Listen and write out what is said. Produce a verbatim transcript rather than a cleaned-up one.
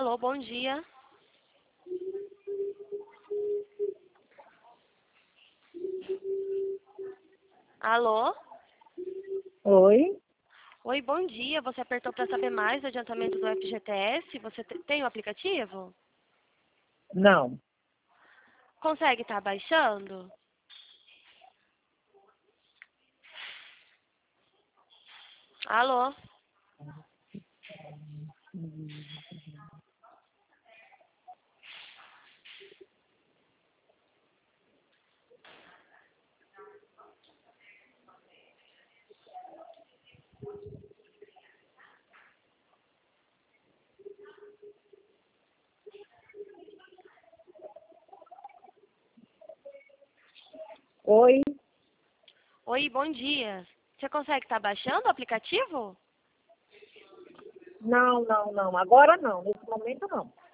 Alô, bom dia. Alô? Oi? Oi, bom dia. Você apertou para saber mais do adiantamento do F G T S? Você te- tem o aplicativo? Não. Consegue estar baixando? Alô? Oi? Oi, bom dia. Você consegue estar baixando o aplicativo? Não, não, não. Agora não. Nesse momento não.